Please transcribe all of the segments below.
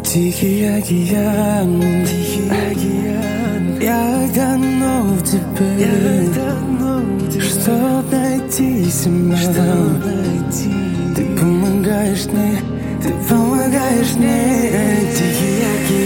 Тихий океан, я тону в тебе, чтоб найти себя. Ты помогаешь мне, ты помогаешь мне. Тихий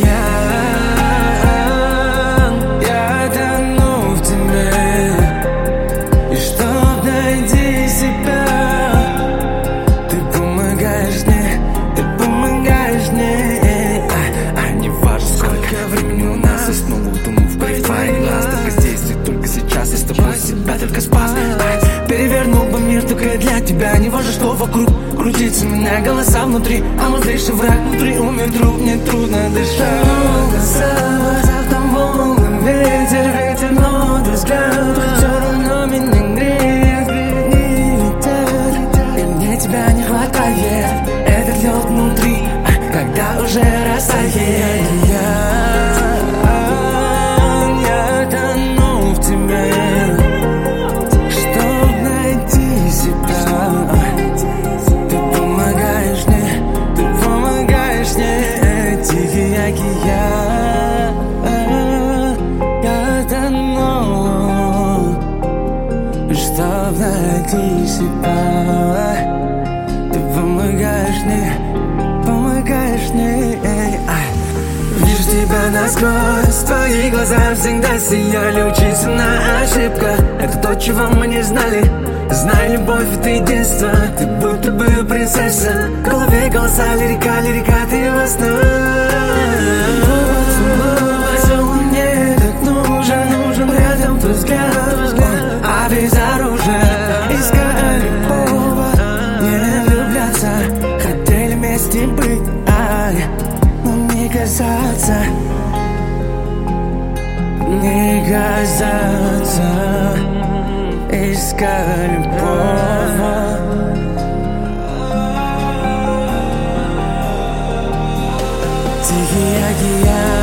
океан, я тону в тебе, и чтоб найти себя. Ты помогаешь мне, ты помогаешь мне. Не важно, сколько времени у нас, я снова утону в парифаре глаз. Только здесь и только сейчас я с тобой себя только спас. Перевернул бы мир только для тебя. Не важно, что вокруг крутится, меня голоса внутри. А мой злейший враг внутри умер друг, мне трудно дышать. Глаза там волны, ветер, но твой взгляд все равно меня греет, не летает. И мне тебя не хватает, этот лед внутри, когда уже растает. Я тону в тебе, чтоб найти себя. Ты помогаешь мне, ты помогаешь мне. Тихий океан, я тону, чтоб найти себя. Ты помогаешь мне, помогаешь мне. Вижу тебя насквозь, твои глаза всегда сияли. Учиться на ошибках, это то, чего мы не знали. Знай, любовь — это единство, ты будто бы принцесса. В голове голоса, лирика, ты во снах. Мне так нужен рядом твой взгляд, а безоружие искали повод не влюбляться. Хотели вместе быть, но не казаться, не казаться. Искали повод. Тихий океан,